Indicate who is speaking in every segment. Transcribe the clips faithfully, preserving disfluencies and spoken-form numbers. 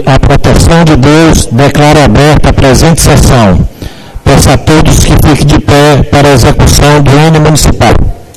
Speaker 1: a proteção de Deus, declaro aberta a presente sessão. Peço a todos que fiquem de pé para a execução do hino municipal.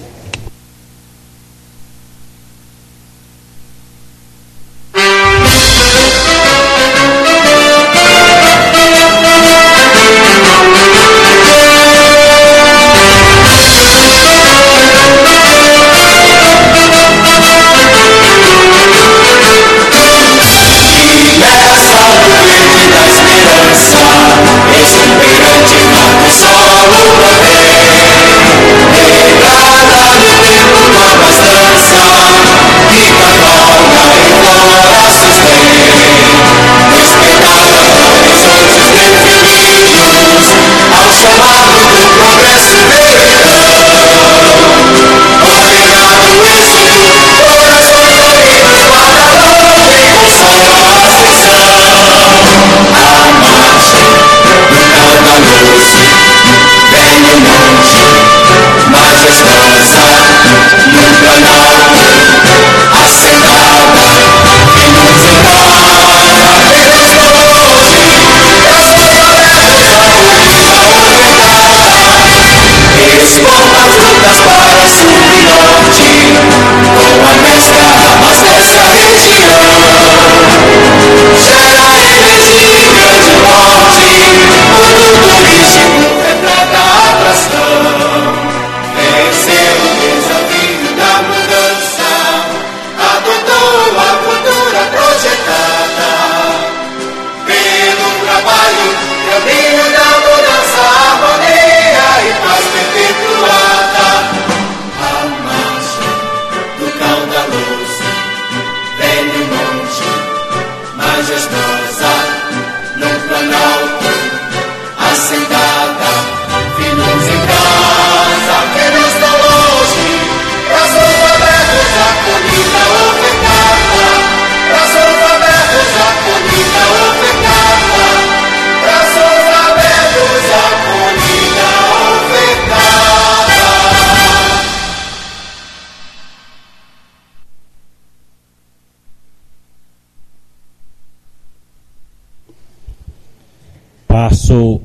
Speaker 1: Passo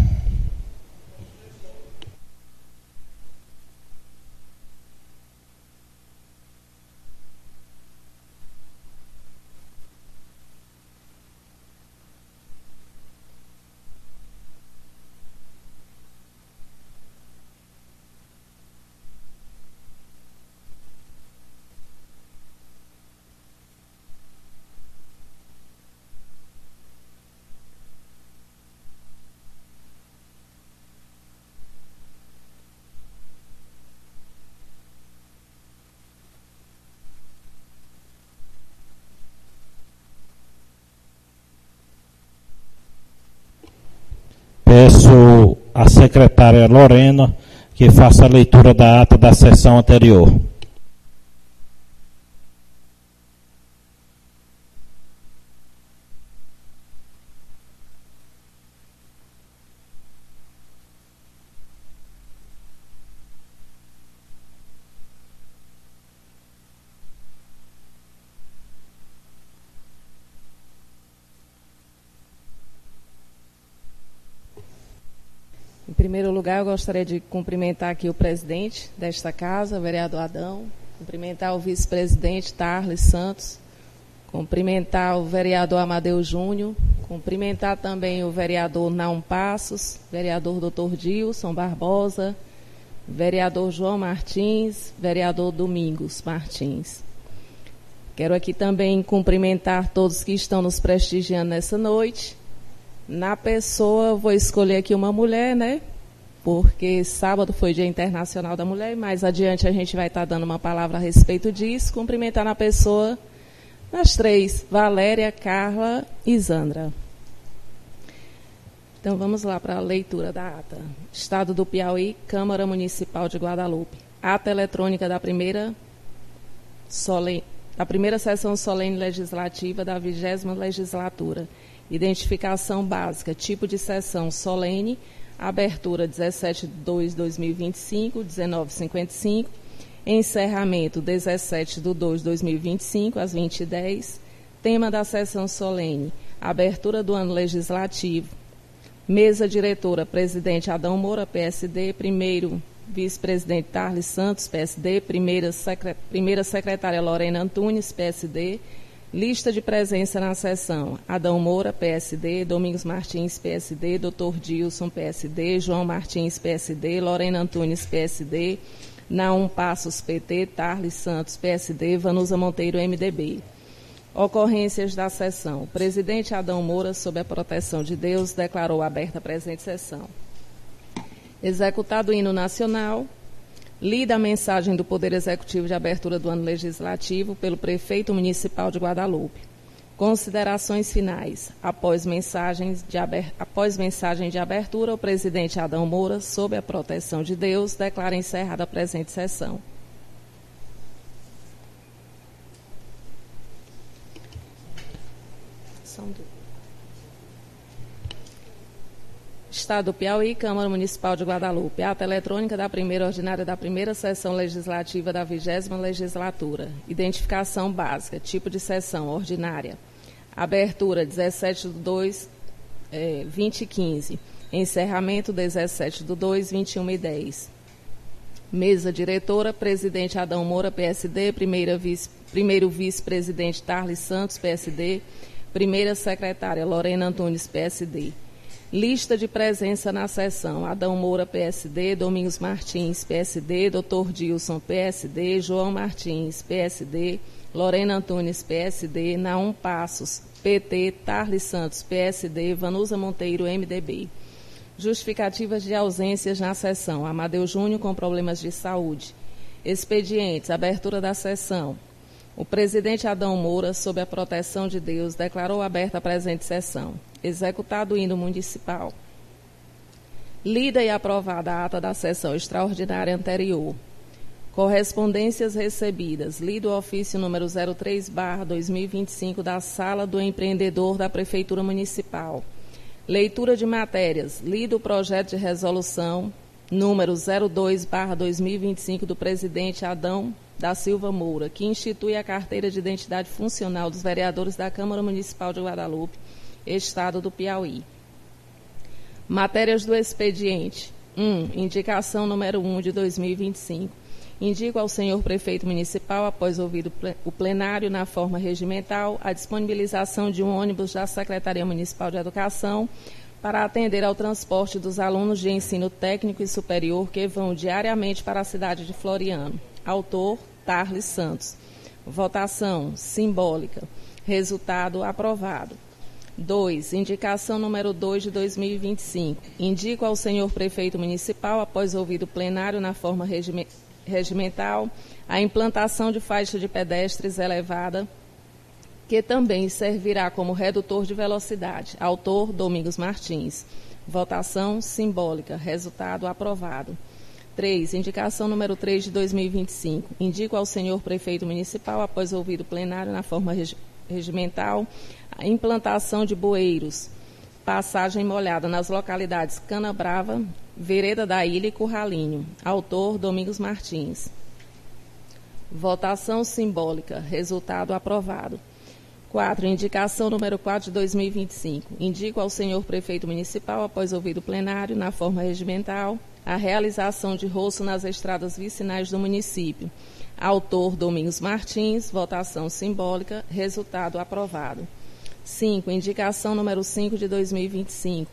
Speaker 1: Peço à secretária Lorena que faça a leitura da ata da sessão anterior.
Speaker 2: Em primeiro lugar, eu gostaria de cumprimentar aqui o presidente desta casa, o vereador Adão, cumprimentar o vice-presidente Tarles Santos, cumprimentar o vereador Amadeu Júnior, cumprimentar também o vereador Naum Passos, vereador doutor Dilson Barbosa, vereador João Martins, vereador Domingos Martins. Quero aqui também cumprimentar todos que estão nos prestigiando nessa noite. Na pessoa, vou escolher aqui uma mulher, né? Porque sábado foi Dia Internacional da Mulher, mais adiante a gente vai estar dando uma palavra a respeito disso. Cumprimentar na pessoa, nas três, Valéria, Carla e Zandra. Então vamos lá para a leitura da ata. Estado do Piauí, Câmara Municipal de Guadalupe. Ata eletrônica da primeira, solene, da primeira sessão solene legislativa da vigésima legislatura. Identificação básica, tipo de sessão solene, abertura dezessete de dois de dois mil e vinte e cinco, dezenove e cinquenta e cinco, encerramento dezessete de dois de dois mil e vinte e cinco, às vinte e dez, tema da sessão solene, Abertura do ano legislativo. Mesa diretora, presidente Adão Moura, P S D, primeiro vice-presidente Tarles Santos, P S D, primeira, secre... primeira secretária Lorena Antunes, P S D, lista de presença na sessão, Adão Moura, P S D, Domingos Martins, P S D, doutor Dilson, P S D, João Martins, P S D, Lorena Antunes, P S D, Naum Passos, P T, Tarles Santos, P S D, Vanusa Monteiro, M D B. Ocorrências da sessão. O presidente Adão Moura, sob a proteção de Deus, declarou aberta a presente sessão. Executado o hino nacional, lida a mensagem do Poder Executivo de abertura do ano legislativo pelo prefeito municipal de Guadalupe. Considerações finais. Após, mensagens de aber... Após mensagem de abertura, o presidente Adão Moura, sob a proteção de Deus, declara encerrada a presente sessão. Estado do Piauí, Câmara Municipal de Guadalupe. Ata eletrônica da primeira ordinária da primeira sessão legislativa da vigésima legislatura. Identificação básica. Tipo de sessão ordinária. Abertura dezessete de dois, eh, vinte e quinze. Encerramento dezessete de dois, vinte e uma e dez. Mesa diretora, presidente Adão Moura, P S D, primeira vice, primeiro vice-presidente Tarles Santos, P S D, primeira secretária Lorena Antunes, P S D. Lista de presença na sessão, Adão Moura, P S D, Domingos Martins, P S D, doutor Dilson, P S D, João Martins, P S D, Lorena Antunes, P S D, Naum Passos, P T, Tarles Santos, P S D, Vanusa Monteiro, M D B. Justificativas de ausências na sessão, Amadeu Júnior com problemas de saúde. Expedientes, abertura da sessão. O presidente Adão Moura, sob a proteção de Deus, declarou aberta a presente sessão. Executado o hino municipal. Lida e aprovada a ata da sessão extraordinária anterior. Correspondências recebidas. Lido o ofício número zero três barra dois mil e vinte e cinco da Sala do Empreendedor da Prefeitura Municipal. Leitura de matérias. Lido o projeto de resolução número zero dois barra dois mil e vinte e cinco do presidente Adão da Silva Moura, que institui a carteira de identidade funcional dos vereadores da Câmara Municipal de Guadalupe, Estado do Piauí. Matérias do expediente. um. Indicação número um de dois mil e vinte e cinco. Indico ao senhor prefeito municipal, após ouvido o plenário na forma regimental, a disponibilização de um ônibus da Secretaria Municipal de Educação para atender ao transporte dos alunos de ensino técnico e superior que vão diariamente para a cidade de Floriano. Autor, Tarles Santos. Votação simbólica. Resultado aprovado. dois. Indicação número dois de dois mil e vinte e cinco. Indico ao senhor prefeito municipal, após ouvido o plenário na forma regimental, a implantação de faixa de pedestres elevada, que também servirá como redutor de velocidade. Autor, Domingos Martins. Votação simbólica. Resultado aprovado. três. Indicação número três de dois mil e vinte e cinco. Indico ao senhor prefeito municipal, após ouvido o plenário na forma regimental, a implantação de bueiros, passagem molhada nas localidades Canabrava, Vereda da Ilha e Curralinho. Autor, Domingos Martins. Votação simbólica. Resultado aprovado. quatro. Indicação número quatro de dois mil e vinte e cinco. Indico ao senhor prefeito municipal, após ouvido o plenário, na forma regimental, a realização de roço nas estradas vicinais do município. Autor, Domingos Martins. Votação simbólica. Resultado aprovado. cinco. Indicação número cinco de dois mil e vinte e cinco.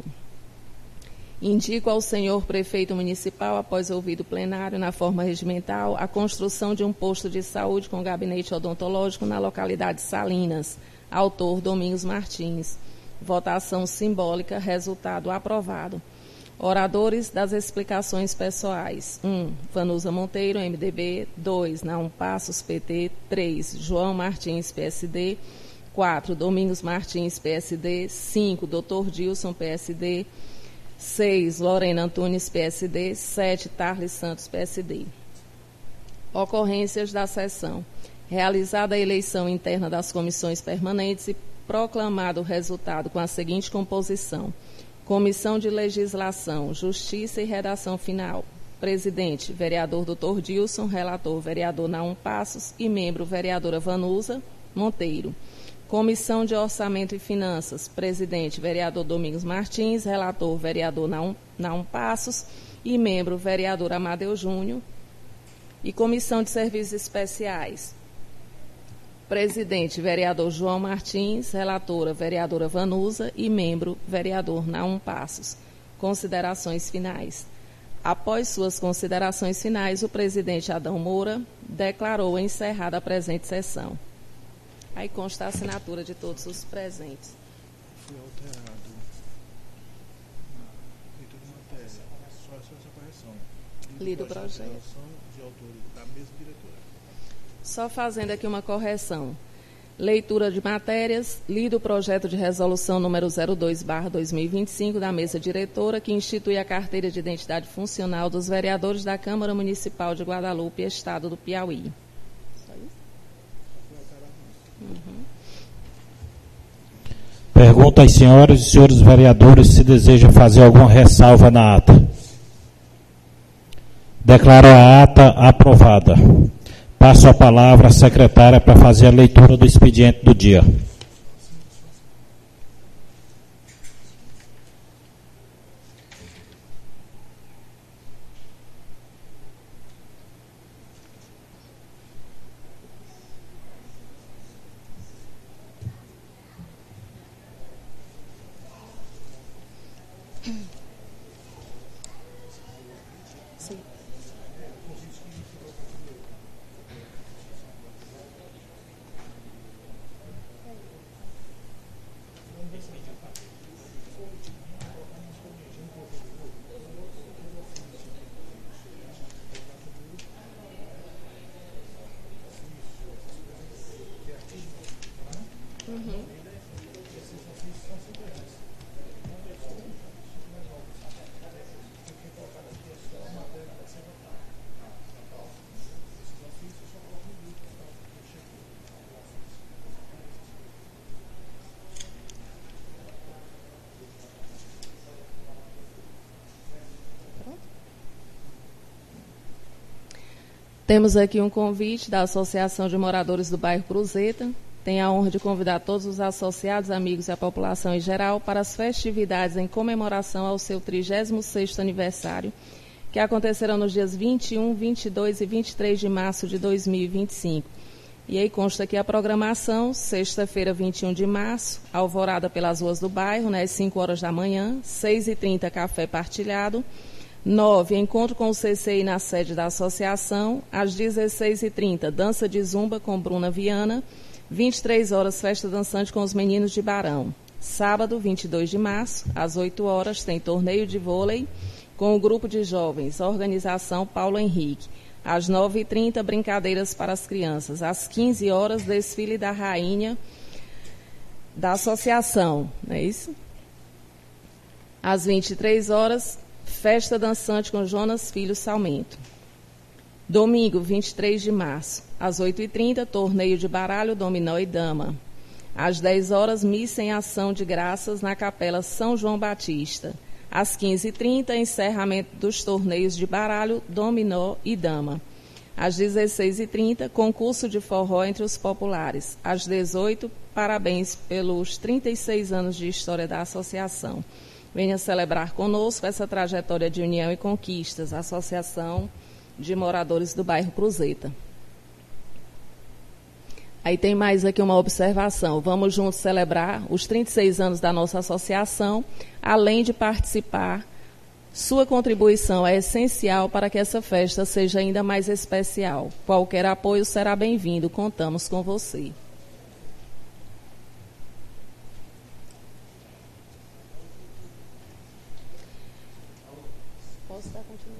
Speaker 2: Indico ao senhor prefeito municipal, após ouvido o plenário, na forma regimental, a construção de um posto de saúde com gabinete odontológico na localidade Salinas. Autor, Domingos Martins. Votação simbólica. Resultado aprovado. Oradores das explicações pessoais. um. Vanusa Monteiro, M D B. dois. Naum Passos, P T. três. João Martins, P S D. quatro. Domingos Martins, P S D. cinco. doutor Dilson, P S D. seis. Lorena Antunes, P S D. sete. Tarles Santos, P S D. Ocorrências da sessão. Realizada a eleição interna das comissões permanentes e proclamado o resultado com a seguinte composição. Comissão de Legislação, Justiça e Redação Final. Presidente, vereador doutor Dilson. Relator, vereador Naum Passos. E membro, vereadora Vanusa Monteiro. Comissão de Orçamento e Finanças, presidente, vereador Domingos Martins, relator, vereador Naum, Naum Passos e membro, vereador Amadeu Júnior. E Comissão de Serviços Especiais, presidente, vereador João Martins, relatora, vereadora Vanusa e membro, vereador Naum Passos. Considerações finais. Após suas considerações finais, o presidente Adão Moura declarou encerrada a presente sessão. Aí consta a assinatura de todos os presentes.
Speaker 3: Foi alterado na leitura de matéria. Só essa correção.
Speaker 2: Lido o projeto.
Speaker 3: De autores da mesma diretora.
Speaker 2: Só fazendo aqui uma correção. Leitura de matérias, lido o projeto de resolução número zero dois barra dois mil e vinte e cinco da mesa diretora, que institui a carteira de identidade funcional dos vereadores da Câmara Municipal de Guadalupe, Estado do Piauí. Só isso? Uhum.
Speaker 1: Pergunto às senhoras e senhores vereadores se desejam fazer alguma ressalva na ata. Declaro a ata aprovada. Passo a palavra à secretária para fazer a leitura do expediente do dia.
Speaker 2: Sim. Uhum. Temos aqui um convite da Associação de Moradores do Bairro Cruzeta. Tenho a honra de convidar todos os associados, amigos e a população em geral para as festividades em comemoração ao seu trigésimo sexto aniversário, que acontecerão nos dias vinte e um, vinte e dois e vinte e três de março de dois mil e vinte e cinco. E aí consta aqui a programação, sexta-feira, vinte e um de março, alvorada pelas ruas do bairro, né, às cinco horas da manhã, seis e trinta, café partilhado. nove, encontro com o C C I na sede da associação. Às dezesseis e trinta, dança de zumba com Bruna Viana. vinte e três horas, festa dançante com os meninos de Barão. Sábado, vinte e dois de março, às oito horas, tem torneio de vôlei com o grupo de jovens, organização Paulo Henrique. Às nove e trinta, brincadeiras para as crianças. Às quinze horas, desfile da rainha da associação, não é isso? Às vinte e três horas, festa dançante com Jonas Filho Salmento. Domingo, vinte e três de março, às oito e trinta, torneio de baralho, dominó e dama. Às dez horas, missa em ação de graças na Capela São João Batista. Às quinze e trinta, encerramento dos torneios de baralho, dominó e dama. Às dezesseis e trinta, concurso de forró entre os populares. Às dezoito, parabéns pelos trinta e seis anos de história da associação. Venha celebrar conosco essa trajetória de união e conquistas, a Associação de Moradores do Bairro Cruzeta. Aí tem mais aqui uma observação. Vamos juntos celebrar os trinta e seis anos da nossa associação, além de participar. Sua contribuição é essencial para que essa festa seja ainda mais especial. Qualquer apoio será bem-vindo. Contamos com você. Posso dar continuidade?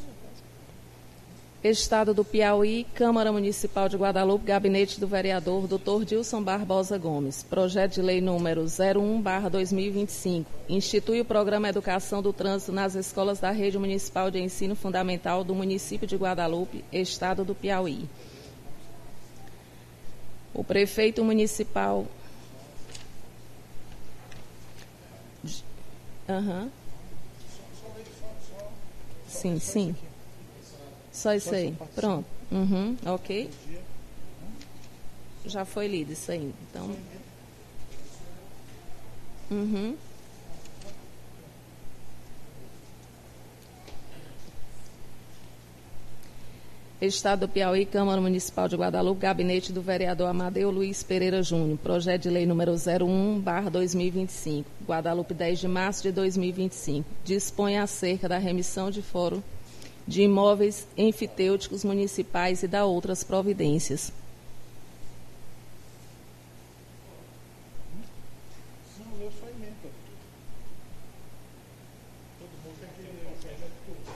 Speaker 2: Estado do Piauí, Câmara Municipal de Guadalupe, Gabinete do Vereador doutor Dilson Barbosa Gomes. Projeto de Lei número zero um barra dois mil e vinte e cinco. Institui o Programa Educação do Trânsito nas escolas da Rede Municipal de Ensino Fundamental do município de Guadalupe, Estado do Piauí. O prefeito municipal... Aham. Uhum. Sim, sim. Só isso aí. Pronto. Uhum, ok. Já foi lido isso aí. Então, Uhum. Estado do Piauí, Câmara Municipal de Guadalupe, gabinete do vereador Amadeu Luiz Pereira Júnior, projeto de lei número zero um barra dois mil e vinte e cinco, Guadalupe, dez de março de dois mil e vinte e cinco, dispõe acerca da remissão de fórum de imóveis enfitêuticos municipais e da outras providências.
Speaker 3: Não, eu só emenda. Todo mundo tem que ler o projeto todo.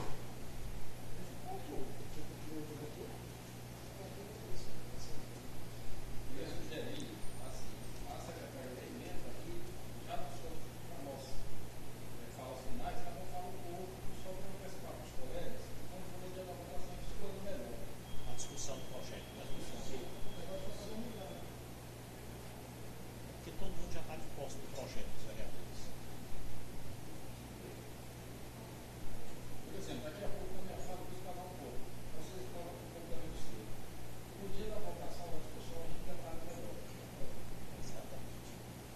Speaker 3: Todo mundo já está de posse do projeto, os vereadores. Por exemplo, daqui a pouco, quando eu falo disso, falar um pouco. Vocês falam um pouco da redução. No dia da votação da discussão, a gente já está melhor. Exatamente.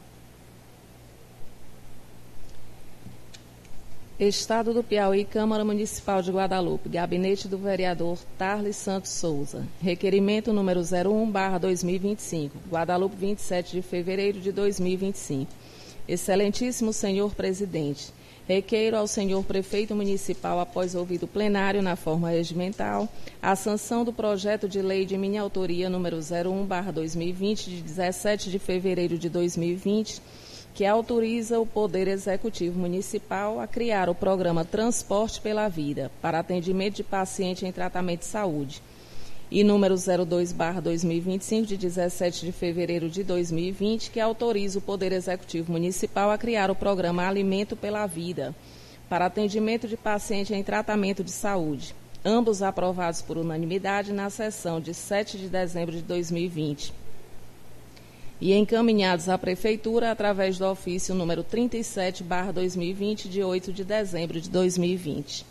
Speaker 2: Estado do Piauí, Câmara Municipal de Guadalupe, gabinete do vereador Tarles Santos Souza. Requerimento número zero um barra dois mil e vinte e cinco, Guadalupe, vinte e sete de fevereiro de dois mil e vinte e cinco. Excelentíssimo senhor presidente, requeiro ao senhor prefeito municipal, após ouvido plenário na forma regimental, a sanção do projeto de lei de minha autoria número zero um barra dois mil e vinte, de dezessete de fevereiro de dois mil e vinte, que autoriza o Poder Executivo Municipal a criar o programa Transporte pela Vida para atendimento de paciente em tratamento de saúde, e número zero dois barra dois mil e vinte e cinco, de dezessete de fevereiro de dois mil e vinte, que autoriza o Poder Executivo Municipal a criar o programa Alimento pela Vida para atendimento de paciente em tratamento de saúde, ambos aprovados por unanimidade na sessão de sete de dezembro de dois mil e vinte. E encaminhados à Prefeitura através do ofício número trinta e sete barra dois mil e vinte, de oito de dezembro de dois mil e vinte.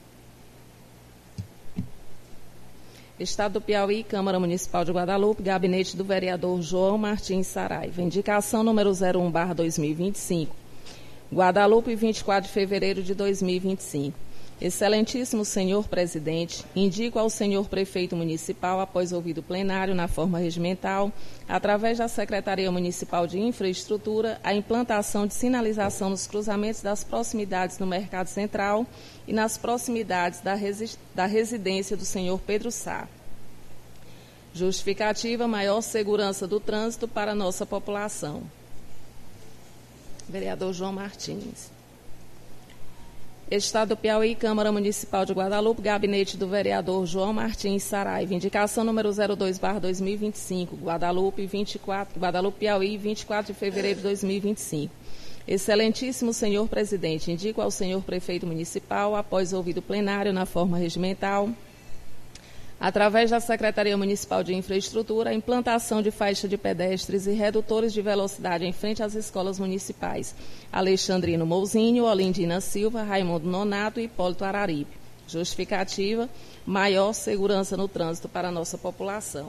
Speaker 2: Estado do Piauí, Câmara Municipal de Guadalupe, gabinete do vereador João Martins Saraiva. Indicação número zero um barra dois mil e vinte e cinco. Guadalupe, vinte e quatro de fevereiro de dois mil e vinte e cinco. Excelentíssimo senhor presidente, indico ao senhor prefeito municipal, após ouvido plenário na forma regimental, através da Secretaria Municipal de Infraestrutura, a implantação de sinalização nos cruzamentos das proximidades no Mercado Central e nas proximidades da, resi da residência do senhor Pedro Sá. Justificativa: maior segurança do trânsito para a nossa população. Vereador João Martins. Estado do Piauí, Câmara Municipal de Guadalupe, gabinete do vereador João Martins Saraiva. Indicação número zero dois barra dois mil e vinte e cinco, Guadalupe, vinte e quatro, Guadalupe, Piauí, vinte e quatro de fevereiro de dois mil e vinte e cinco. Excelentíssimo senhor presidente, indico ao senhor prefeito municipal, após ouvido plenário na forma regimental, através da Secretaria Municipal de Infraestrutura, a implantação de faixa de pedestres e redutores de velocidade em frente às escolas municipais Alexandrino Mouzinho, Olindina Silva, Raimundo Nonato e Hipólito Araripe. Justificativa: maior segurança no trânsito para a nossa população.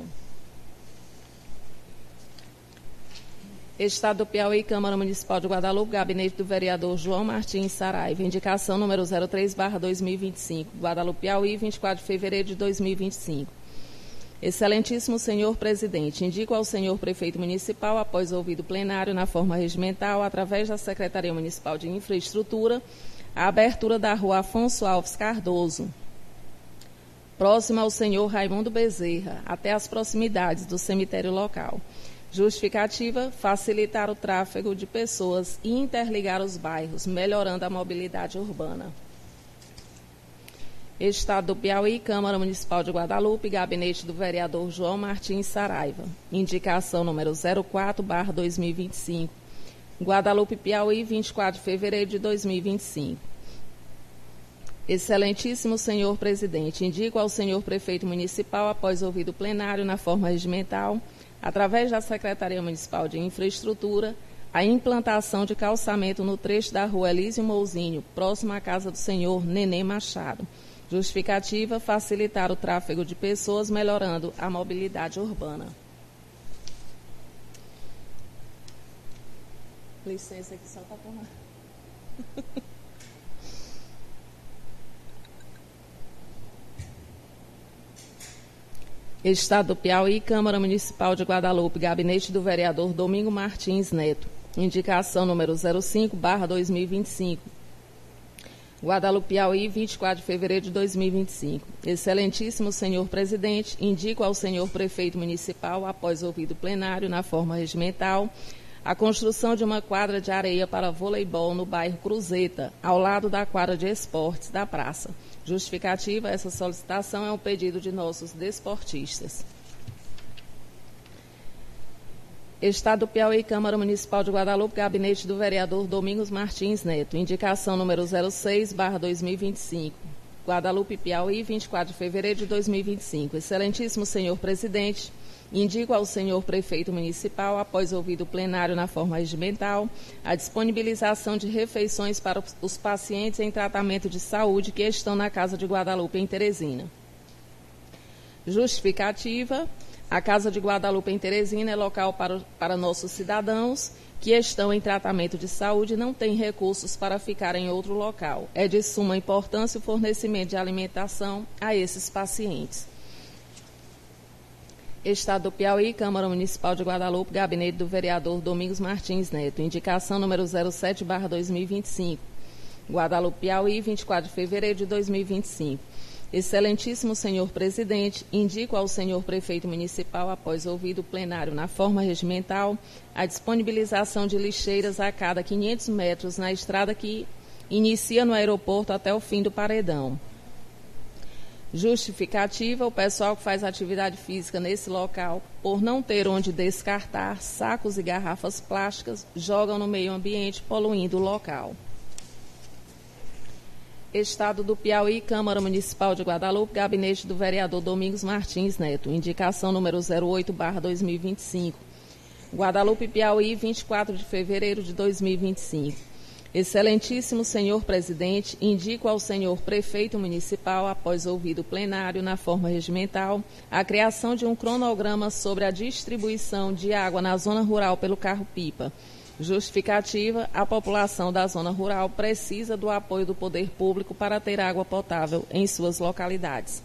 Speaker 2: Estado do Piauí, Câmara Municipal de Guadalupe, gabinete do vereador João Martins Saraiva. Indicação número zero três barra dois mil e vinte e cinco, Guadalupe, Piauí, vinte e quatro de fevereiro de dois mil e vinte e cinco. Excelentíssimo senhor presidente, indico ao senhor prefeito municipal, após ouvido plenário na forma regimental, através da Secretaria Municipal de Infraestrutura, a abertura da rua Afonso Alves Cardoso, próxima ao senhor Raimundo Bezerra, até as proximidades do cemitério local. Justificativa: facilitar o tráfego de pessoas e interligar os bairros, melhorando a mobilidade urbana. Estado do Piauí, Câmara Municipal de Guadalupe, gabinete do vereador João Martins Saraiva. Indicação número zero quatro barra dois mil e vinte e cinco. Guadalupe, Piauí, vinte e quatro de fevereiro de dois mil e vinte e cinco. Excelentíssimo senhor presidente, indico ao senhor prefeito municipal, após ouvido plenário na forma regimental, através da Secretaria Municipal de Infraestrutura, a implantação de calçamento no trecho da rua Elísio Mouzinho, próximo à casa do senhor Nenê Machado. Justificativa: facilitar o tráfego de pessoas, melhorando a mobilidade urbana. Licença aqui só para tomar. Estado do Piauí, Câmara Municipal de Guadalupe, gabinete do vereador Domingo Martins Neto. Indicação número zero cinco barra dois mil e vinte e cinco. Guadalupe, Piauí, vinte e quatro de fevereiro de dois mil e vinte e cinco. Excelentíssimo senhor presidente, indico ao senhor prefeito municipal, após ouvido plenário na forma regimental, a construção de uma quadra de areia para voleibol no bairro Cruzeta, ao lado da quadra de esportes da praça. Justificativa, essa solicitação é um pedido de nossos desportistas. Estado do Piauí, Câmara Municipal de Guadalupe, gabinete do vereador Domingos Martins Neto. Indicação número zero seis barra dois mil e vinte e cinco. Guadalupe, Piauí, vinte e quatro de fevereiro de dois mil e vinte e cinco. Excelentíssimo senhor presidente, indico ao senhor prefeito municipal, após ouvido plenário na forma regimental, a disponibilização de refeições para os pacientes em tratamento de saúde que estão na Casa de Guadalupe, em Teresina. Justificativa, a Casa de Guadalupe, em Teresina, é local para, para nossos cidadãos que estão em tratamento de saúde e não têm recursos para ficar em outro local. É de suma importância o fornecimento de alimentação a esses pacientes. Estado do Piauí, Câmara Municipal de Guadalupe, gabinete do vereador Domingos Martins Neto. Indicação número zero sete barra dois mil e vinte e cinco. Guadalupe, Piauí, vinte e quatro de fevereiro de dois mil e vinte e cinco. Excelentíssimo senhor presidente, indico ao senhor prefeito municipal, após ouvido plenário na forma regimental, a disponibilização de lixeiras a cada quinhentos metros na estrada que inicia no aeroporto até o fim do paredão. Justificativa, o pessoal que faz atividade física nesse local, por não ter onde descartar sacos e garrafas plásticas, jogam no meio ambiente, poluindo o local. Estado do Piauí, Câmara Municipal de Guadalupe, gabinete do vereador Domingos Martins Neto. Indicação número zero oito barra dois mil e vinte e cinco. Guadalupe, Piauí, vinte e quatro de fevereiro de dois mil e vinte e cinco. Excelentíssimo senhor presidente, indico ao senhor prefeito municipal, após ouvido plenário na forma regimental, a criação de um cronograma sobre a distribuição de água na zona rural pelo carro-pipa. Justificativa, a população da zona rural precisa do apoio do poder público para ter água potável em suas localidades.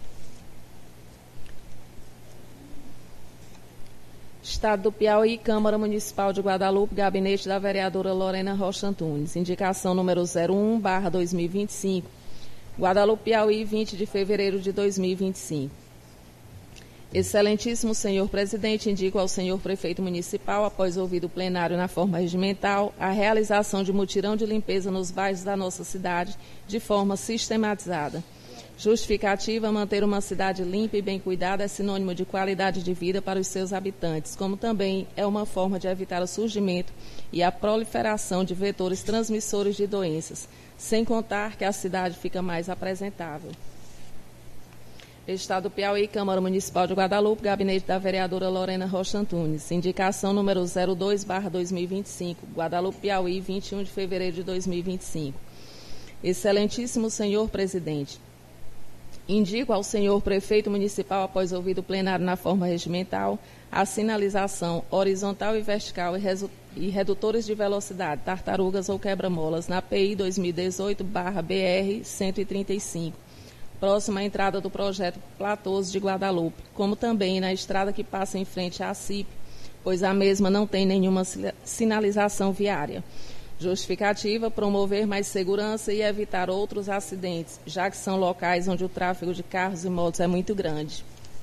Speaker 2: Estado do Piauí, Câmara Municipal de Guadalupe, gabinete da vereadora Lorena Rocha Antunes. Indicação número zero um barra dois mil e vinte e cinco. Guadalupe, Piauí, vinte de fevereiro de dois mil e vinte e cinco. Excelentíssimo senhor presidente, indico ao senhor prefeito municipal, após ouvido plenário na forma regimental, a realização de mutirão de limpeza nos bairros da nossa cidade de forma sistematizada. Justificativa, manter uma cidade limpa e bem cuidada é sinônimo de qualidade de vida para os seus habitantes, como também é uma forma de evitar o surgimento e a proliferação de vetores transmissores de doenças, sem contar que a cidade fica mais apresentável. Estado do Piauí, Câmara Municipal de Guadalupe, gabinete da vereadora Lorena Rocha Antunes. Indicação número zero dois barra dois mil e vinte e cinco. Guadalupe, Piauí, vinte e um de fevereiro de dois mil e vinte e cinco. Excelentíssimo senhor presidente, indico ao senhor prefeito municipal, após ouvido plenário na forma regimental, a sinalização horizontal e vertical e, e redutores de velocidade, tartarugas ou quebra-molas na P I dois mil e dezoito barra B R cento e trinta e cinco. Próxima à entrada do projeto Platôs de Guadalupe, como também na estrada que passa em frente à C I P, pois a mesma não tem nenhuma sinalização viária. Justificativa, promover mais segurança e evitar outros acidentes, já que são locais onde o tráfego de carros e motos é muito grande.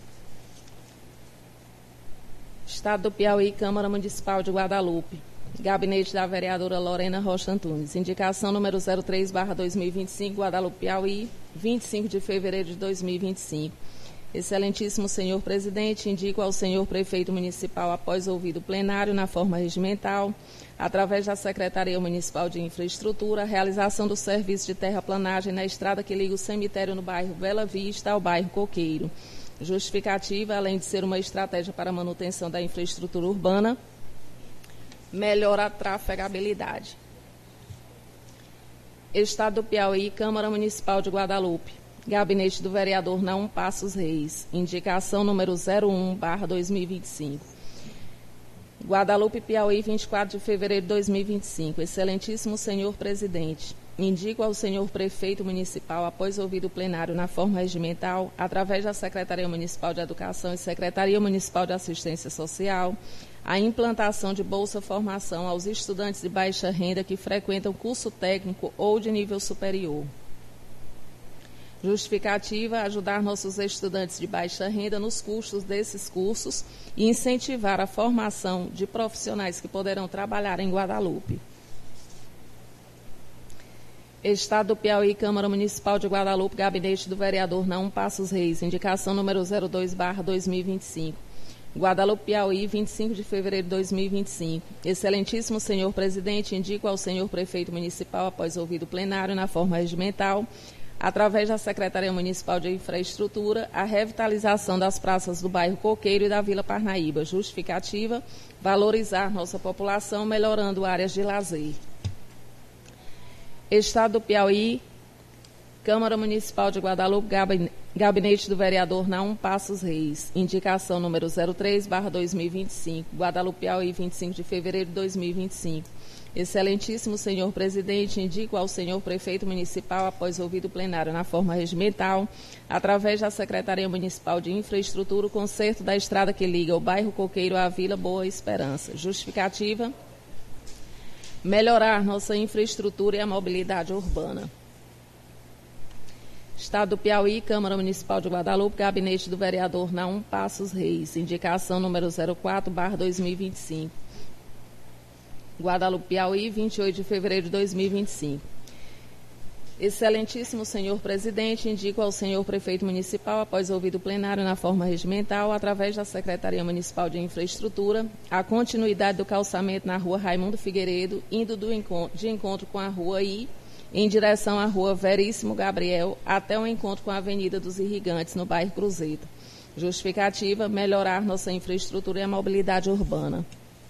Speaker 2: Estado do Piauí, Câmara Municipal de Guadalupe. Gabinete da vereadora Lorena Rocha Antunes. Indicação número zero três barra dois mil e vinte e cinco, Guadalupe, Piauí, vinte e cinco de fevereiro de dois mil e vinte e cinco. Excelentíssimo senhor presidente, indico ao senhor prefeito municipal, após ouvido plenário na forma regimental, através da Secretaria Municipal de Infraestrutura, a realização do serviço de terraplanagem na estrada que liga o cemitério no bairro Bela Vista ao bairro Coqueiro. Justificativa, além de ser uma estratégia para a manutenção da infraestrutura urbana, melhora a trafegabilidade. Estado do Piauí, Câmara Municipal de Guadalupe. Gabinete do vereador Naum Passos Reis. Indicação número zero um barra dois mil e vinte e cinco. Guadalupe, Piauí, vinte e quatro de fevereiro de dois mil e vinte e cinco. Excelentíssimo senhor presidente, indico ao senhor prefeito municipal, após ouvido o plenário na forma regimental, através da Secretaria Municipal de Educação e Secretaria Municipal de Assistência Social, a implantação de Bolsa Formação aos estudantes de baixa renda que frequentam curso técnico ou de nível superior. Justificativa, ajudar nossos estudantes de baixa renda nos custos desses cursos e incentivar a formação de profissionais que poderão trabalhar em Guadalupe. Estado do Piauí, Câmara Municipal de Guadalupe, Gabinete do Vereador Naum Passos Reis, indicação número zero dois barra dois mil e vinte e cinco. Guadalupe, Piauí, vinte e cinco de fevereiro de dois mil e vinte e cinco. Excelentíssimo senhor presidente, indico ao senhor prefeito municipal, após ouvido o plenário na forma regimental, através da Secretaria Municipal de Infraestrutura, a revitalização das praças do bairro Coqueiro e da Vila Parnaíba. Justificativa, valorizar nossa população, melhorando áreas de lazer. Estado do Piauí, Câmara Municipal de Guadalupe, Gabinete do Vereador Naum Passos Reis, indicação número zero três barra dois mil e vinte e cinco, Guadalupe, Piauí, vinte e cinco de fevereiro de dois mil e vinte e cinco. Excelentíssimo senhor presidente, indico ao senhor prefeito municipal, após ouvido o plenário na forma regimental, através da Secretaria Municipal de Infraestrutura, o conserto da estrada que liga o bairro Coqueiro à Vila Boa Esperança. Justificativa, melhorar nossa infraestrutura e a mobilidade urbana. Estado do Piauí, Câmara Municipal de Guadalupe, Gabinete do Vereador Naum Passos Reis, indicação número zero quatro barra dois mil e vinte e cinco. Guadalupe, Piauí, vinte e oito de fevereiro de dois mil e vinte e cinco. Excelentíssimo senhor presidente, indico ao senhor prefeito municipal, após ouvido o plenário na forma regimental, através da Secretaria Municipal de Infraestrutura, a continuidade do calçamento na rua Raimundo Figueiredo, indo do encontro, de encontro com a rua I, em direção à rua Veríssimo Gabriel, até o encontro com a Avenida dos Irrigantes, no bairro Cruzeiro. Justificativa, melhorar nossa infraestrutura e a mobilidade urbana.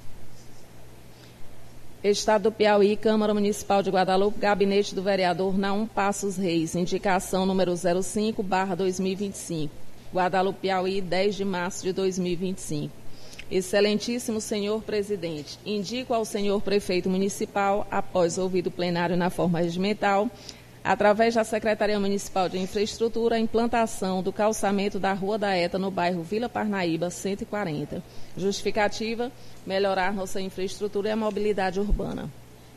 Speaker 2: Estado do Piauí, Câmara Municipal de Guadalupe, Gabinete do Vereador Naum Passos Reis, indicação número zero cinco barra dois mil e vinte e cinco. Guadalupe, Piauí, dez de março de dois mil e vinte e cinco. Excelentíssimo senhor presidente, indico ao senhor prefeito municipal, após ouvido o plenário na forma regimental, através da Secretaria Municipal de Infraestrutura, a implantação do calçamento da Rua da Eta no bairro Vila Parnaíba, cento e quarenta. Justificativa, melhorar nossa infraestrutura e a mobilidade urbana.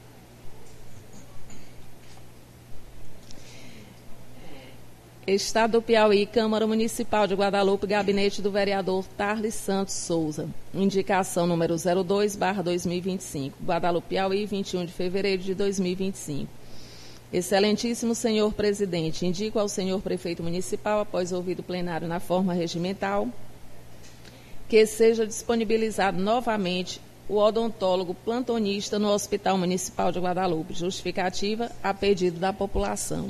Speaker 2: Estado do Piauí, Câmara Municipal de Guadalupe, Gabinete do Vereador Tarles Santos Souza. Indicação número zero dois barra dois mil e vinte e cinco. Guadalupe, Piauí, vinte e um de fevereiro de dois mil e vinte e cinco. Excelentíssimo senhor presidente, indico ao senhor prefeito municipal, após ouvido o plenário na forma regimental, que seja disponibilizado novamente o odontólogo plantonista no Hospital Municipal de Guadalupe. Justificativa, a pedido da população.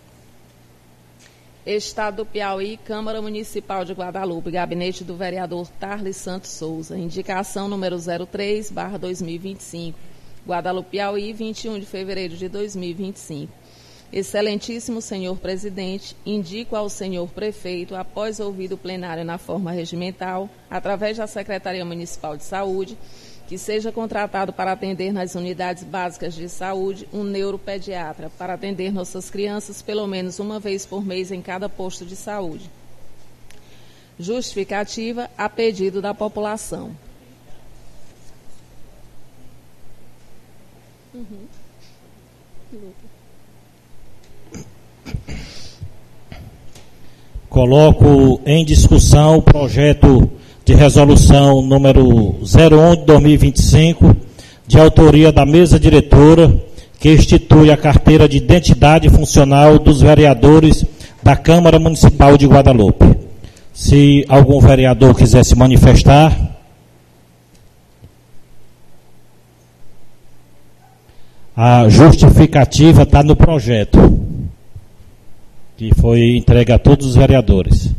Speaker 2: Estado do Piauí, Câmara Municipal de Guadalupe, Gabinete do Vereador Tarles Santos Souza. Indicação número zero três barra dois mil e vinte e cinco. Guadalupe, Piauí, vinte e um de fevereiro de dois mil e vinte e cinco. Excelentíssimo senhor presidente, indico ao senhor prefeito, após ouvido o plenário na forma regimental, através da Secretaria Municipal de Saúde, que seja contratado para atender nas unidades básicas de saúde um neuropediatra, para atender nossas crianças pelo menos uma vez por mês em cada posto de saúde. Justificativa, a pedido da população. Uhum.
Speaker 1: Coloco em discussão o projeto de resolução número zero um de dois mil e vinte e cinco, de autoria da mesa diretora, que institui a carteira de identidade funcional dos vereadores da Câmara Municipal de Guadalupe. Se algum vereador quiser se manifestar. A justificativa está no projeto, que foi entregue a todos os vereadores.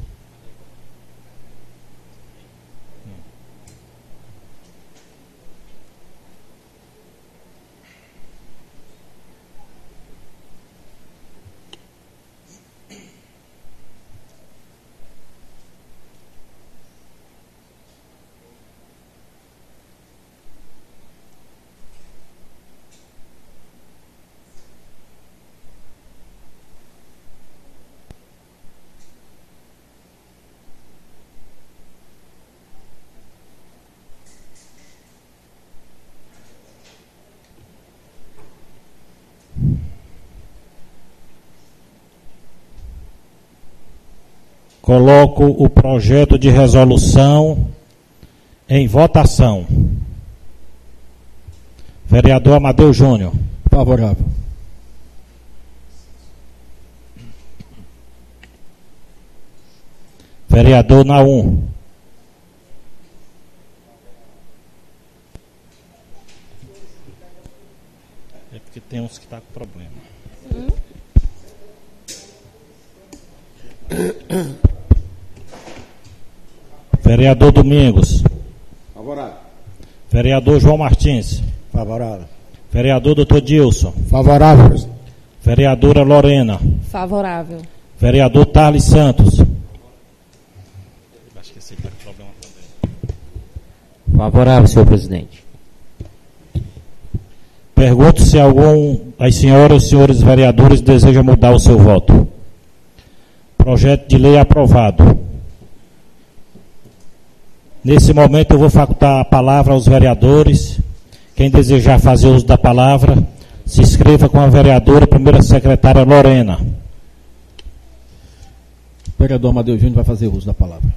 Speaker 1: Coloco o projeto de resolução em votação. Vereador Amadeu Júnior.
Speaker 4: Favorável.
Speaker 1: Vereador Naum. É porque tem uns que estão com problema. Hum? Vereador Domingos.
Speaker 5: Favorável.
Speaker 1: Vereador João Martins.
Speaker 5: Favorável.
Speaker 1: Vereador doutor Dilson.
Speaker 5: Favorável.
Speaker 1: Vereadora Lorena.
Speaker 2: Favorável.
Speaker 1: Vereador Tarles Santos. Acho que esse aqui é o problema também.
Speaker 6: Favorável, senhor presidente.
Speaker 1: Pergunto se algum das senhoras e senhores vereadores deseja mudar o seu voto. Projeto de lei aprovado. Nesse momento eu vou facultar a palavra aos vereadores. Quem desejar fazer uso da palavra, se inscreva com a vereadora, primeira secretária Lorena.
Speaker 4: O vereador Amadeu Júnior vai fazer uso da palavra.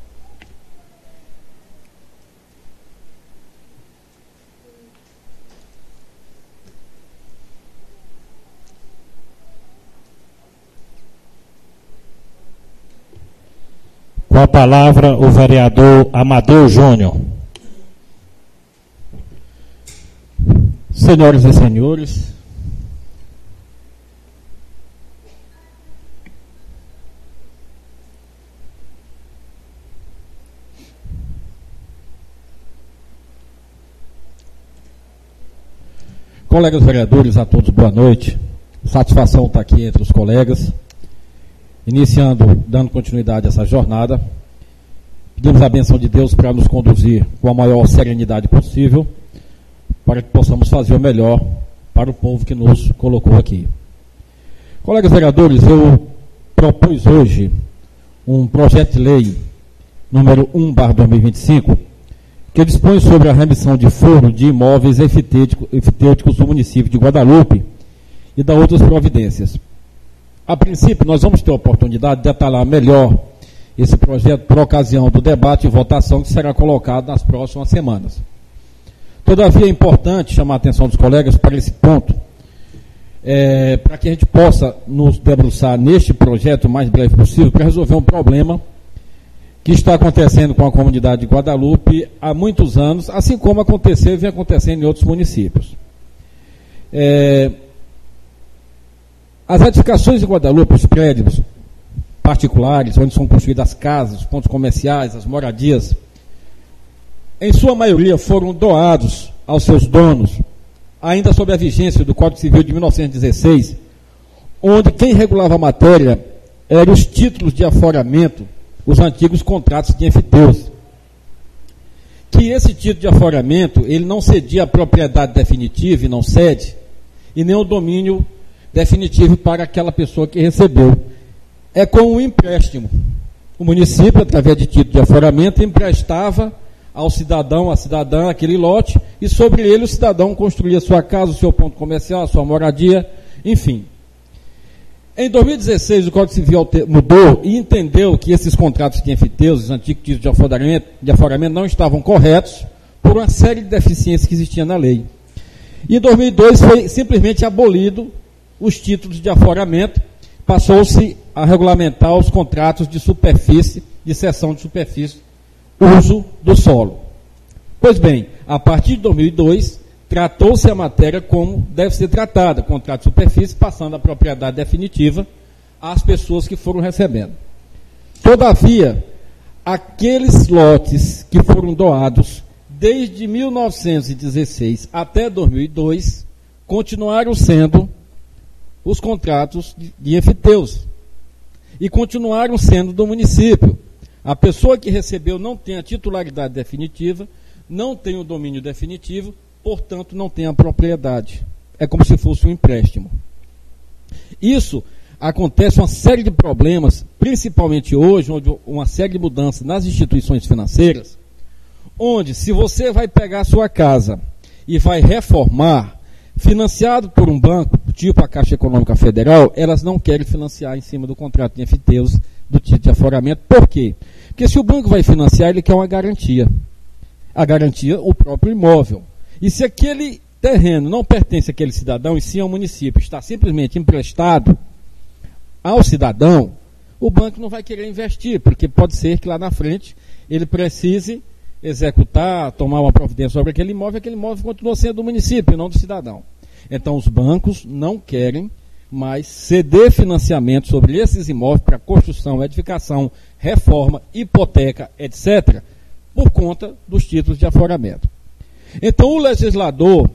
Speaker 1: Com a palavra, o vereador Amadeu Júnior.
Speaker 4: Senhoras e senhores, colegas vereadores, a todos boa noite. Satisfação estar aqui entre os colegas. Iniciando, dando continuidade a essa jornada, pedimos a bênção de Deus para nos conduzir com a maior serenidade possível, para que possamos fazer o melhor para o povo que nos colocou aqui. Colegas vereadores, eu propus hoje um projeto de lei número um barra dois mil e vinte e cinco, que dispõe sobre a remissão de foro de imóveis enfitêuticos do município de Guadalupe e da outras providências. A princípio, nós vamos ter a oportunidade de detalhar melhor esse projeto por ocasião do debate e votação que será colocado nas próximas semanas. Todavia, é importante chamar a atenção dos colegas para esse ponto, é, para que a gente possa nos debruçar neste projeto o mais breve possível para resolver um problema que está acontecendo com a comunidade de Guadalupe há muitos anos, assim como aconteceu e vem acontecendo em outros municípios. É, As edificações de Guadalupe, os prédios particulares, onde são construídas as casas, os pontos comerciais, as moradias, em sua maioria foram doados aos seus donos, ainda sob a vigência do Código Civil de mil novecentos e dezesseis, onde quem regulava a matéria eram os títulos de aforamento, os antigos contratos de enfiteuses. Que esse título de aforamento, ele não cedia a propriedade definitiva e não cede, e nem o domínio definitivo para aquela pessoa que recebeu. É como um empréstimo. O município, através de título de aforamento, emprestava ao cidadão, à cidadã, aquele lote, e sobre ele o cidadão construía sua casa, o seu ponto comercial, a sua moradia, enfim. Em dois mil e dezesseis, o Código Civil mudou e entendeu que esses contratos de enfiteuses, os antigos títulos de aforamento, de aforamento, não estavam corretos por uma série de deficiências que existiam na lei. E em dois mil e dois foi simplesmente abolido os títulos de aforamento, passou-se a regulamentar os contratos de superfície, de cessão de superfície, uso do solo. Pois bem, a partir de dois mil e dois, tratou-se a matéria como deve ser tratada, contrato de superfície, passando a propriedade definitiva às pessoas que foram recebendo. Todavia, aqueles lotes que foram doados desde mil novecentos e dezesseis até dois mil e dois, continuaram sendo os contratos de, de enfiteus e continuaram sendo do município. A pessoa que recebeu não tem a titularidade definitiva, não tem o domínio definitivo, portanto não tem a propriedade. É como se fosse um empréstimo. Isso acontece uma série de problemas, principalmente hoje, onde uma série de mudanças nas instituições financeiras, onde se você vai pegar a sua casa e vai reformar, financiado por um banco, tipo a Caixa Econômica Federal, elas não querem financiar em cima do contrato de enfiteus do título de aforamento. Por quê? Porque se o banco vai financiar, ele quer uma garantia. A garantia, o próprio imóvel. E se aquele terreno não pertence àquele cidadão, e sim ao município, está simplesmente emprestado ao cidadão, o banco não vai querer investir, porque pode ser que lá na frente ele precise executar, tomar uma providência sobre aquele imóvel, e aquele imóvel continua sendo do município, não do cidadão. Então os bancos não querem mais ceder financiamento sobre esses imóveis para construção, edificação, reforma, hipoteca, etcétera, por conta dos títulos de aforamento. Então o legislador,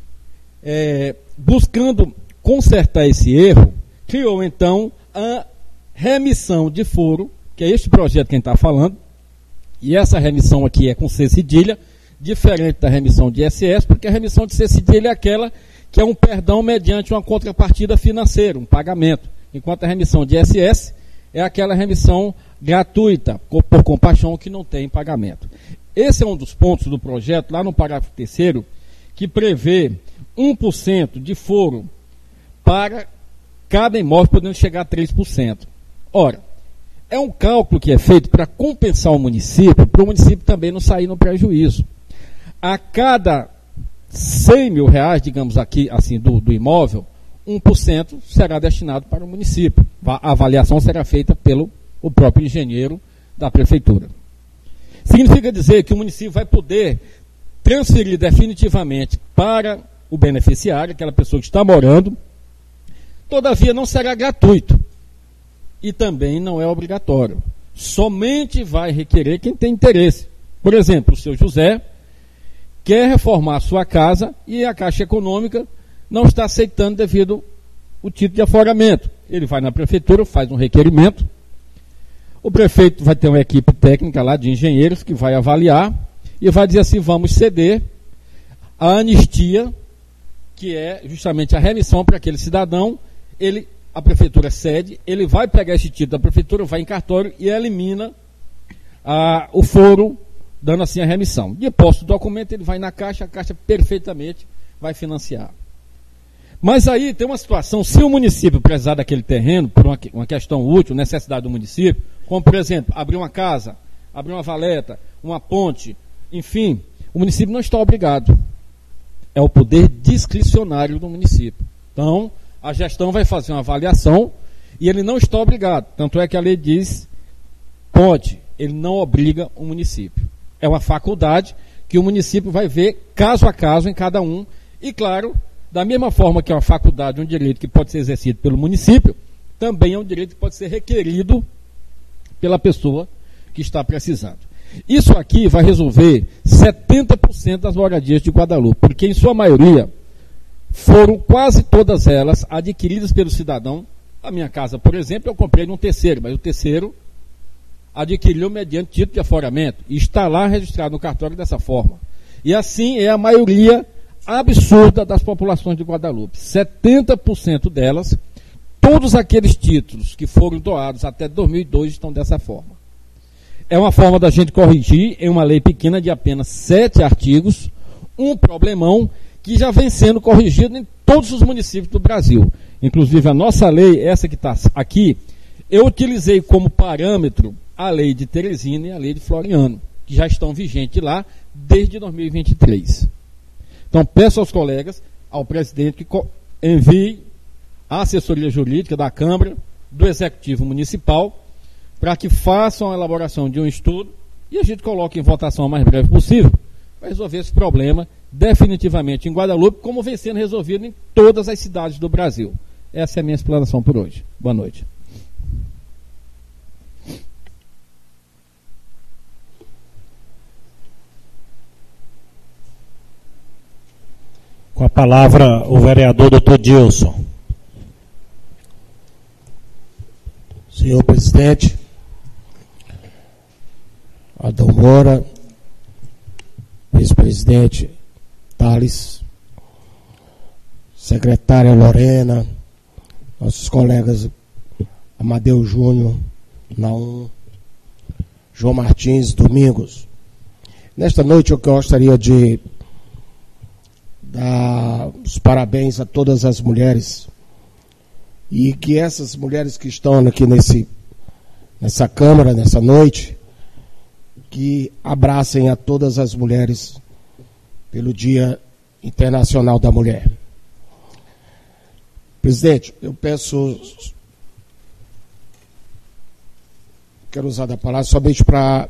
Speaker 4: é, buscando consertar esse erro, criou então a remissão de foro, que é este projeto que a gente está falando, e essa remissão aqui é com C cedilha, diferente da remissão de I S S, porque a remissão de C cedilha é aquela que é um perdão mediante uma contrapartida financeira, um pagamento, enquanto a remissão de I S S é aquela remissão gratuita, por compaixão, que não tem pagamento. Esse é um dos pontos do projeto, lá no parágrafo terceiro, que prevê um por cento de foro para cada imóvel, podendo chegar a três por cento. Ora, é um cálculo que é feito para compensar o município, para o município também não sair no prejuízo. A cada cem mil reais, digamos aqui, assim, do, do imóvel, um por cento será destinado para o município. A avaliação será feita pelo o próprio engenheiro da prefeitura. Significa dizer que o município vai poder transferir definitivamente para o beneficiário, aquela pessoa que está morando, todavia não será gratuito. E também não é obrigatório. Somente vai requerer quem tem interesse. Por exemplo, o seu José quer reformar a sua casa e a Caixa Econômica não está aceitando devido ao título de aforamento. Ele vai na prefeitura, faz um requerimento. O prefeito vai ter uma equipe técnica lá de engenheiros que vai avaliar e vai dizer assim, vamos ceder a anistia, que é justamente a remissão para aquele cidadão. Ele, a prefeitura cede, ele vai pegar esse título da prefeitura, vai em cartório e elimina a, o foro, dando assim a remissão. Deposto o documento, ele vai na Caixa, a Caixa perfeitamente vai financiar. Mas aí tem uma situação, se o município precisar daquele terreno, por uma, uma questão útil, necessidade do município, como por exemplo, abrir uma casa, abrir uma valeta, uma ponte, enfim, o município não está obrigado. É o poder discricionário do município. Então, a gestão vai fazer uma avaliação e ele não está obrigado. Tanto é que a lei diz, pode, ele não obriga o município. É uma faculdade que o município vai ver caso a caso em cada um. E claro, da mesma forma que é uma faculdade, um direito que pode ser exercido pelo município, também é um direito que pode ser requerido pela pessoa que está precisando. Isso aqui vai resolver setenta por cento das moradias de Guadalupe, porque em sua maioria foram quase todas elas adquiridas pelo cidadão. A minha casa, por exemplo, eu comprei num terceiro, mas o terceiro adquiriu mediante título de aforamento e está lá registrado no cartório dessa forma. E assim é a maioria absurda das populações de Guadalupe. setenta por cento delas, todos aqueles títulos que foram doados até dois mil e dois estão dessa forma. É uma forma da gente corrigir em uma lei pequena de apenas sete artigos, um problemão que já vem sendo corrigido em todos os municípios do Brasil. Inclusive a nossa lei, essa que está aqui, eu utilizei como parâmetro a lei de Teresina e a lei de Floriano, que já estão vigentes lá desde dois mil e vinte e três. Então peço aos colegas, ao presidente, que envie a assessoria jurídica da Câmara, do Executivo Municipal, para que façam a elaboração de um estudo e a gente coloque em votação o mais breve possível para resolver esse problema definitivamente em Guadalupe, como vem sendo resolvido em todas as cidades do Brasil. Essa é a minha explanação por hoje. Boa noite.
Speaker 1: Com a palavra o vereador doutor Dilson.
Speaker 5: Senhor presidente, Adão Moura, vice-presidente Thales, secretária Lorena, nossos colegas Amadeu Júnior, Naum, João Martins, Domingos. Nesta noite eu gostaria de dar os parabéns a todas as mulheres e que essas mulheres que estão aqui nesse, nessa Câmara, nessa noite, que abracem a todas as mulheres pelo Dia Internacional da Mulher. Presidente, eu peço, quero usar a palavra somente para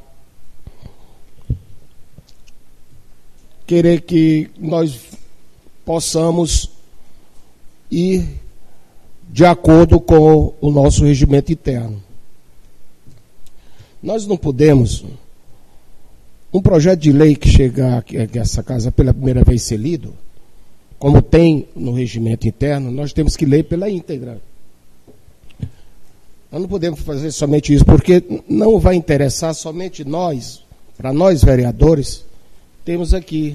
Speaker 5: querer que nós possamos ir de acordo com o nosso regimento interno. Nós não podemos, um projeto de lei que chegar aqui a essa casa pela primeira vez ser lido, como tem no regimento interno, nós temos que ler pela íntegra. Nós não podemos fazer somente isso, porque não vai interessar somente nós, para nós vereadores, temos aqui.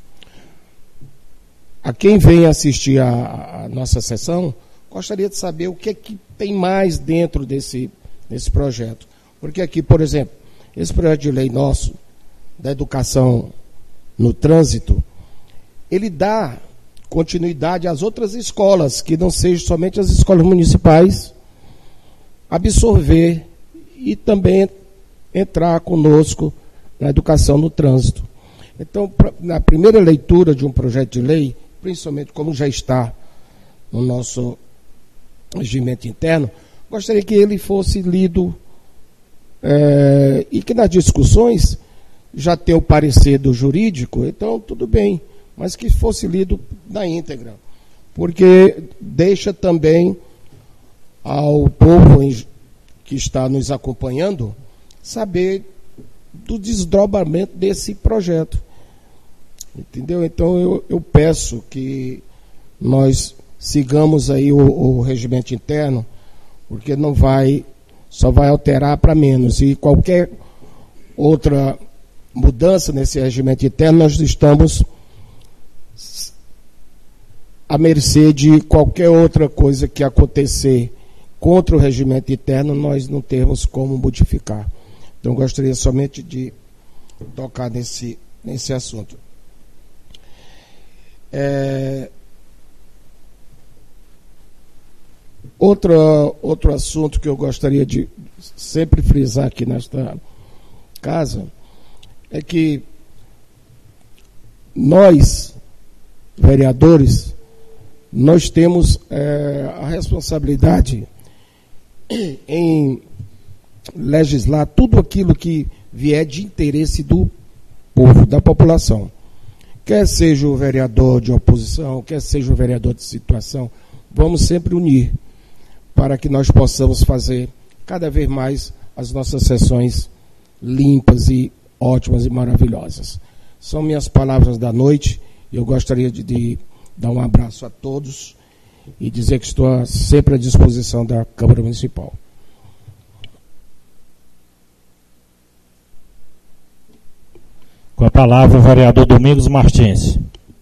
Speaker 5: A quem vem assistir a, a nossa sessão, gostaria de saber o que é que tem mais dentro desse, desse projeto. Porque aqui, por exemplo, esse projeto de lei nosso, da educação no trânsito, ele dá continuidade às outras escolas, que não sejam somente as escolas municipais, absorver e também entrar conosco na educação no trânsito. Então, pra, na primeira leitura de um projeto de lei, principalmente como já está no nosso regimento interno, gostaria que ele fosse lido é, e que nas discussões já tem o parecer do jurídico, então tudo bem, mas que fosse lido na íntegra, porque deixa também ao povo que está nos acompanhando saber do desdobramento desse projeto. Entendeu? Então eu, eu peço que nós sigamos aí o, o regimento interno, porque não vai, só vai alterar para menos. E qualquer outra mudança nesse regimento interno, nós estamos à mercê de qualquer outra coisa que acontecer contra o regimento interno, nós não temos como modificar. Então gostaria somente de tocar nesse, nesse assunto. É, outro, outro assunto que eu gostaria de sempre frisar aqui nesta casa é que nós, vereadores, nós temos é, a responsabilidade em legislar tudo aquilo que vier de interesse do povo, da população. Quer seja o vereador de oposição, quer seja o vereador de situação, vamos sempre unir para que nós possamos fazer cada vez mais as nossas sessões limpas e ótimas e maravilhosas. São minhas palavras da noite e eu gostaria de, de dar um abraço a todos e dizer que estou sempre à disposição da Câmara Municipal.
Speaker 1: Com a palavra o vereador Domingos Martins.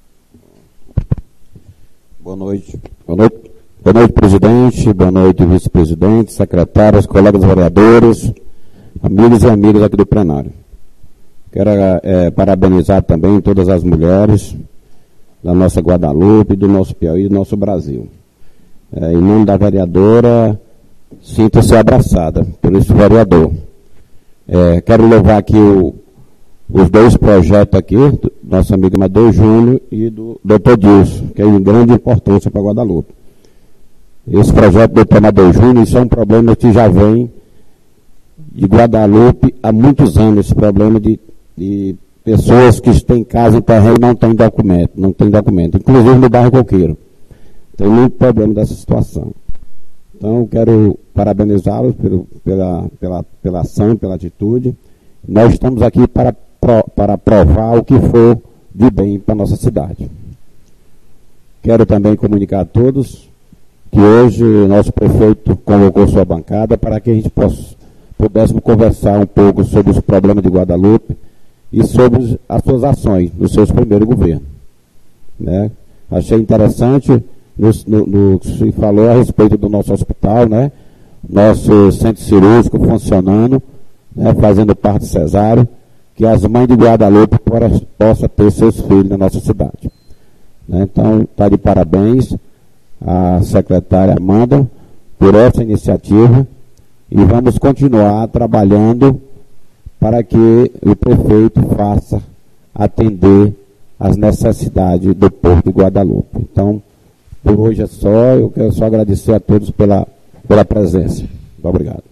Speaker 7: Boa noite. Boa noite, boa noite presidente, boa noite vice-presidente, secretários, colegas vereadores, amigos e amigas aqui do plenário. Quero é, parabenizar também todas as mulheres da nossa Guadalupe, do nosso Piauí, do nosso Brasil. É, em nome da vereadora, sinta-se abraçada por esse vereador. É, quero louvar aqui o, os dois projetos aqui, do nosso amigo Amadeu Júnior e do doutor Dilson, que é de grande importância para Guadalupe. Esse projeto do doutor Amadeu Júnior, isso é um problema que já vem de Guadalupe há muitos anos, esse problema de, de pessoas que têm casa em terreno e não têm documento, não têm documento, inclusive no bairro Coqueiro. Tem muito problema dessa situação. Então, quero parabenizá-los pelo, pela, pela, pela ação, pela atitude. Nós estamos aqui para, para provar o que for de bem para a nossa cidade. Quero também comunicar a todos que hoje nosso prefeito convocou sua bancada para que a gente possa, pudéssemos conversar um pouco sobre os problemas de Guadalupe e sobre as suas ações nos seus primeiros governos. Né? Achei interessante, no, no, no, se falou a respeito do nosso hospital, né? Nosso centro cirúrgico funcionando, né? Fazendo parte cesáreo, que as mães de Guadalupe possam ter seus filhos na nossa cidade. Né? Então, está de parabéns a secretária Amanda por essa iniciativa, e vamos continuar trabalhando para que o prefeito faça atender as necessidades do Porto de Guadalupe. Então, por hoje é só, eu quero só agradecer a todos pela, pela presença. Muito obrigado.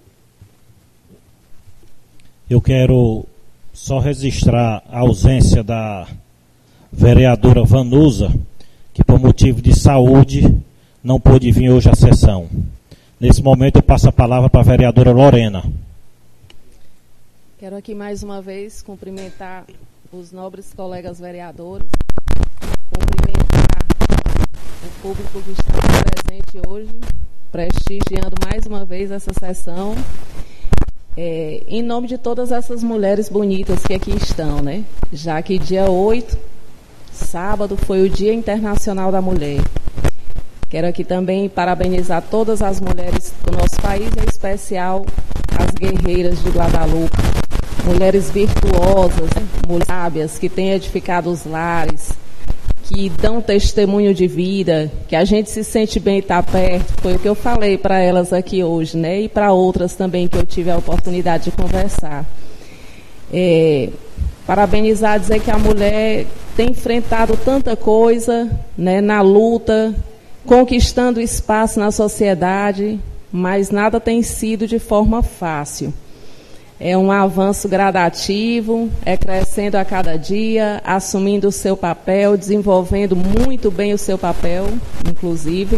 Speaker 1: Eu quero só registrar a ausência da vereadora Vanusa, que por motivo de saúde não pôde vir hoje à sessão. Nesse momento eu passo a palavra para a vereadora Lorena.
Speaker 2: Quero aqui mais uma vez cumprimentar os nobres colegas vereadores, cumprimentar o público que está presente hoje, prestigiando mais uma vez essa sessão, é, em nome de todas essas mulheres bonitas que aqui estão, né? Já que dia oito, sábado, foi o Dia Internacional da Mulher. Quero aqui também parabenizar todas as mulheres do nosso país, em especial as guerreiras de Guadalupe, mulheres virtuosas, mulheres sábias, que têm edificado os lares, que dão testemunho de vida, que a gente se sente bem estar perto. Foi o que eu falei para elas aqui hoje, né? E para outras também que eu tive a oportunidade de conversar. É, parabenizar, dizer que a mulher tem enfrentado tanta coisa, né, na luta, conquistando espaço na sociedade, mas nada tem sido de forma fácil. É um avanço gradativo, é crescendo a cada dia, assumindo o seu papel, desenvolvendo muito bem o seu papel, inclusive.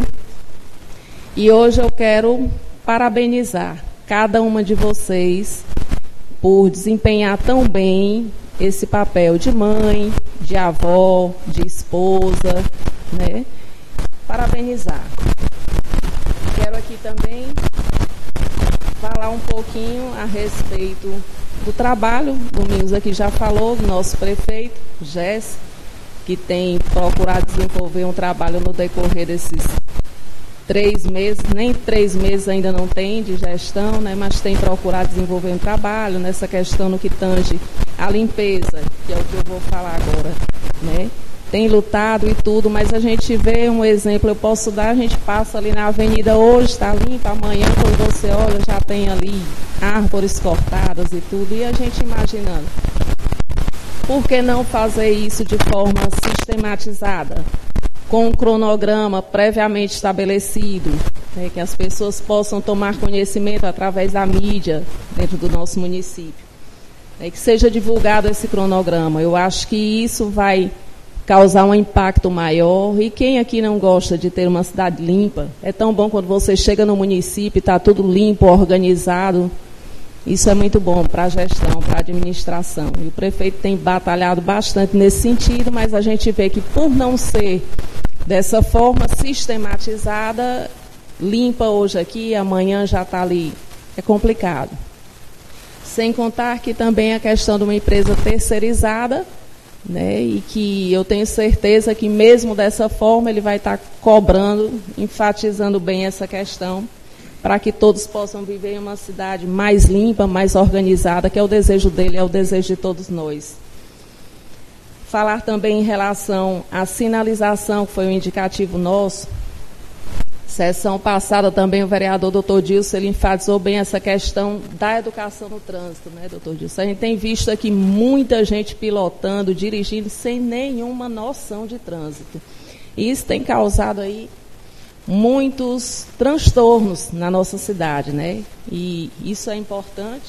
Speaker 2: E hoje eu quero parabenizar cada uma de vocês por desempenhar tão bem esse papel de mãe, de avó, de esposa, né? Parabenizar. Quero aqui também falar um pouquinho a respeito do trabalho. Domingos aqui já falou, nosso prefeito, Jess, que tem procurado desenvolver um trabalho no decorrer desses três meses, nem três meses ainda não tem de gestão, né, mas tem procurado desenvolver um trabalho nessa questão no que tange a limpeza, que é o que eu vou falar agora, né? Tem lutado e tudo, mas a gente vê um exemplo, eu posso dar, a gente passa ali na avenida hoje, está limpa, amanhã quando você olha já tem ali árvores cortadas e tudo, e a gente imaginando, por que não fazer isso de forma sistematizada, com um cronograma previamente estabelecido, né, que as pessoas possam tomar conhecimento através da mídia dentro do nosso município, né, que seja divulgado esse cronograma. Eu acho que isso vai causar um impacto maior, e quem aqui não gosta de ter uma cidade limpa? É tão bom quando você chega no município e está tudo limpo, organizado. Isso é muito bom para a gestão, para a administração. E o prefeito tem batalhado bastante nesse sentido, mas a gente vê que por não ser dessa forma sistematizada, limpa hoje aqui, amanhã já está ali. É complicado. Sem contar que também a questão de uma empresa terceirizada, né, e que eu tenho certeza que mesmo dessa forma ele vai estar cobrando, enfatizando bem essa questão, para que todos possam viver em uma cidade mais limpa, mais organizada, que é o desejo dele, é o desejo de todos nós. Falar também em relação à sinalização, que foi um indicativo nosso. Sessão passada também o vereador doutor Dilson, ele enfatizou bem essa questão da educação no trânsito, né, doutor Dilson? A gente tem visto aqui muita gente pilotando, dirigindo sem nenhuma noção de trânsito. E isso tem causado aí muitos transtornos na nossa cidade, né? E isso é importante.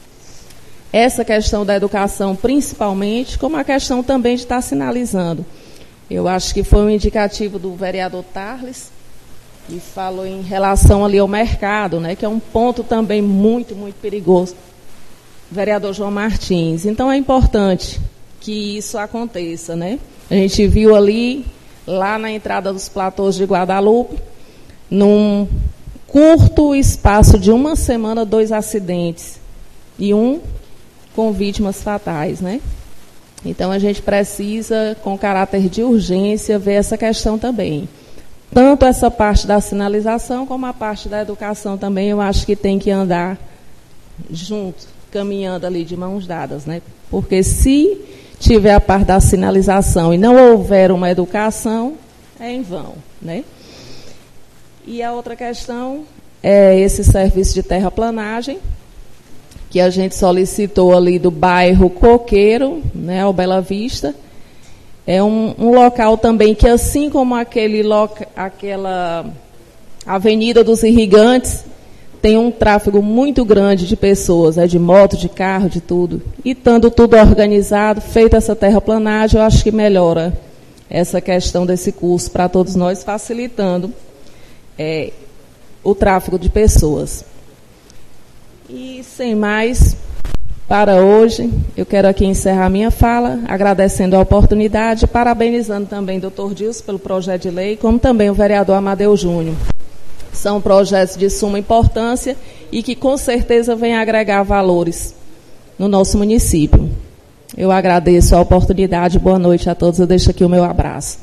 Speaker 2: Essa questão da educação, principalmente, como a questão também de estar sinalizando. Eu acho que foi um indicativo do vereador Tarles, e falou em relação ali ao mercado, né, que é um ponto também muito, muito perigoso. Vereador João Martins. Então é importante que isso aconteça, né? A gente viu ali, lá na entrada dos platôs de Guadalupe, num curto espaço de uma semana, dois acidentes, e um com vítimas fatais, né? Então a gente precisa, com caráter de urgência, ver essa questão também. Tanto essa parte da sinalização, como a parte da educação também, eu acho que tem que andar junto, caminhando ali de mãos dadas, né? Porque se tiver a parte da sinalização e não houver uma educação, é em vão, né? E a outra questão é esse serviço de terraplanagem, que a gente solicitou ali do bairro Coqueiro, né, ao Bela Vista. É um, um local também que, assim como aquele loca, aquela Avenida dos Irrigantes, tem um tráfego muito grande de pessoas, é de moto, de carro, de tudo. E estando tudo organizado, feita essa terraplanagem, eu acho que melhora essa questão desse curso para todos nós, facilitando é, o tráfego de pessoas. E, sem mais, para hoje, eu quero aqui encerrar minha fala, agradecendo a oportunidade, parabenizando também o doutor Dilson pelo projeto de lei, como também o vereador Amadeu Júnior. São projetos de suma importância e que, com certeza, vêm agregar valores no nosso município. Eu agradeço a oportunidade, boa noite a todos, eu deixo aqui o meu abraço.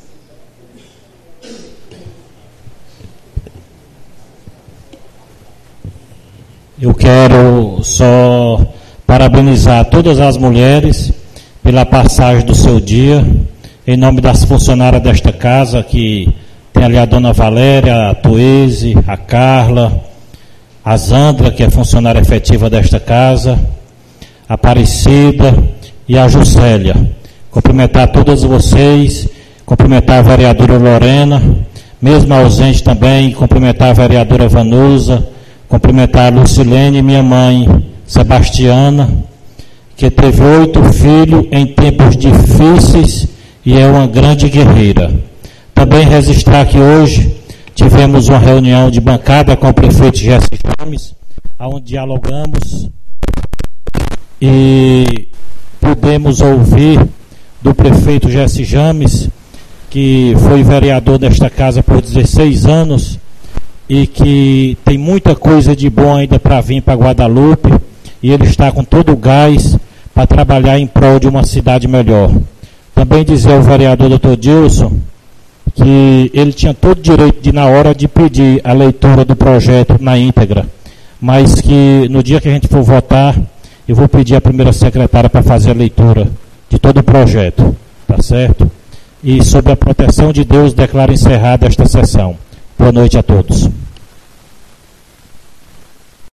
Speaker 1: Eu quero só parabenizar todas as mulheres pela passagem do seu dia, em nome das funcionárias desta casa, que tem ali a dona Valéria, a Tuese, a Carla, a Zandra, que é funcionária efetiva desta casa, a Aparecida e a Juscelia. Cumprimentar todas vocês, cumprimentar a vereadora Lorena, mesmo ausente também, cumprimentar a vereadora Vanusa, cumprimentar a Lucilene, minha mãe, Sebastiana, que teve oito filhos em tempos difíceis e é uma grande guerreira. Também registrar que hoje tivemos uma reunião de bancada com o prefeito Jesse James, onde dialogamos e pudemos ouvir do prefeito Jesse James, que foi vereador desta casa por dezesseis anos e que tem muita coisa de bom ainda para vir para Guadalupe, e ele está com todo o gás para trabalhar em prol de uma cidade melhor. Também dizer ao vereador doutor Dilson que ele tinha todo o direito de, na hora de pedir a leitura do projeto na íntegra, mas que no dia que a gente for votar, eu vou pedir à primeira secretária para fazer a leitura de todo o projeto, tá certo? E sob a proteção de Deus, declaro encerrada esta sessão. Boa noite a todos.